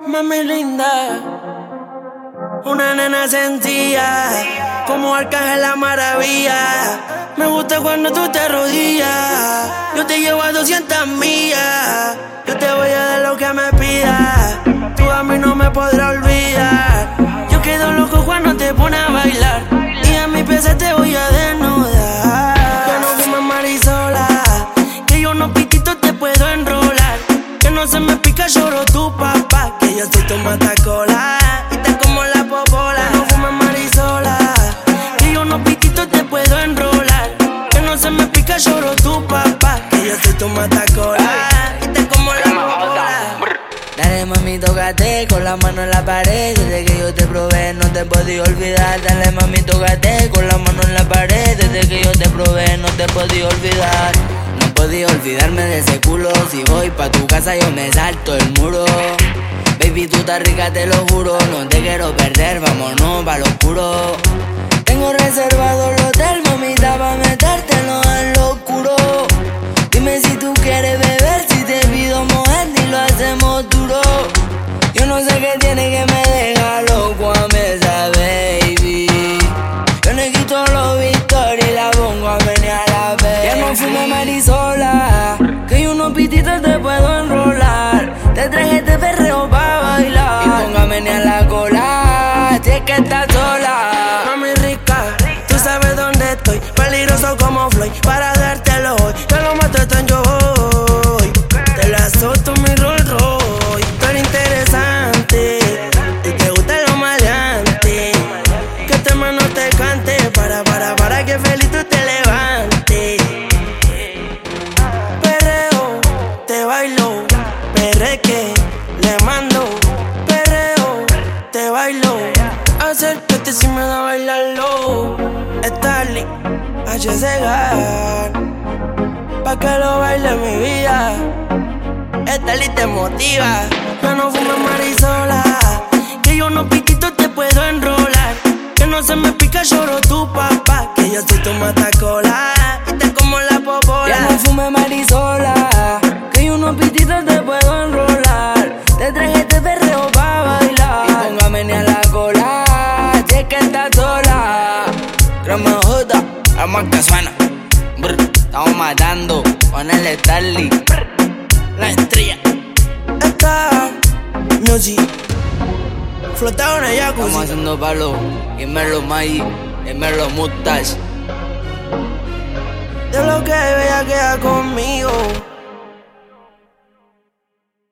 Mami linda, una nena sencilla, como Arcángel la maravilla. Me gusta cuando tú te arrodillas, yo te llevo a 200 millas. Yo te voy a dar lo que me pidas, tú a mí no me podrás olvidar. Yo quedo loco cuando te pones a bailar, y a mi pieza te voy a desnudar. Yo no fumo marisola, que yo no piquito te puedo enrolar. Que no se me pica, lloro tu papá, que yo soy tu matacola y te como la popola. No fumes marisola, que yo no piquito te puedo enrolar. Que no se me pica, lloro tu papá, que yo soy tu matacola y te como la popola. Dale mami, tócate con la mano en la pared. Desde que yo te probé no te podía olvidar. Dale mami, tócate con la mano en la pared. Desde que yo te probé no te podía olvidar. No podía olvidarme de ese culo. Si voy pa' tu casa yo me salto el muro. Baby, tú estás rica, te lo juro. No te quiero perder, vámonos pa' lo oscuro. Tengo reservado el hotel, mamita, pa' metértelo en lo oscuro. Dime si tú quieres beber, si te pido mojar y lo hacemos duro. Yo no sé qué tiene que me deja loco a esa baby. Yo le quito los Victoria y la pongo a menear la vez. Ya no fumo marisola, que yo unos pititos te puedo enrolar. Te traje este perreo pa' bailar y pongo a menear la cola, si es que estás sola. Mami rica, tú sabes dónde estoy, peligroso como Floyd, para dártelo hoy. Te lo mato, tan yo voy, te la azoto mi Rolls Royce. Tú eres interesante y te gusta lo maleante, que este hermano te cante, para que feliz tú te levantes. Perreo, te bailo, perreque, le mando. Perreo, te bailo, acércate si me da a bailarlo. Starly, HCG, pa' que lo baile mi vida. Starly te motiva. Yo no fumo marisola, que yo no piquito te puedo enrolar. Que no se me pica, lloro tu papá, que yo soy tu matacola y te como la popola. Ya no fume marisola, que yo unos pititos te puedo enrolar. Te traje este perreo pa' bailar y pongo a menear la cola, si es que estás sola. Crema J, la marca suena. Brr, estamos matando con el Starly, la estrella. Esta music flotado en el jacuzzi. Estamos haciendo palo, y Merlo Maggi, y Merlo Mustache. De lo que ella queda conmigo.